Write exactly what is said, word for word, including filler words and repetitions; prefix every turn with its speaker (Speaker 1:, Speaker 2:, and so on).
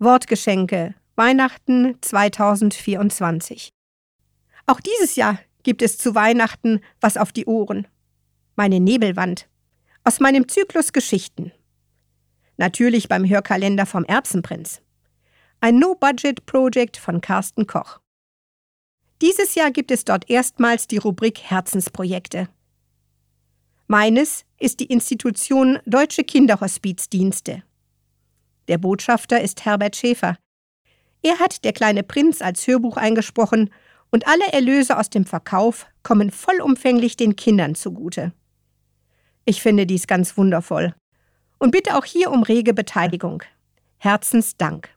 Speaker 1: Wortgeschenke, Weihnachten zweitausendvierundzwanzig. Auch dieses Jahr gibt es zu Weihnachten was auf die Ohren. Meine Nebelwand. Aus meinem Zyklus Geschichten. Natürlich beim Hörkalender vom Erbsenprinz. Ein No-Budget-Projekt von Carsten Koch. Dieses Jahr gibt es dort erstmals die Rubrik Herzensprojekte. Meines ist die Institution Deutsche Kinderhospizdienste. Der Botschafter ist Herbert Schäfer. Er hat Der kleine Prinz als Hörbuch eingesprochen und alle Erlöse aus dem Verkauf kommen vollumfänglich den Kindern zugute. Ich finde dies ganz wundervoll und bitte auch hier um rege Beteiligung. Herzensdank.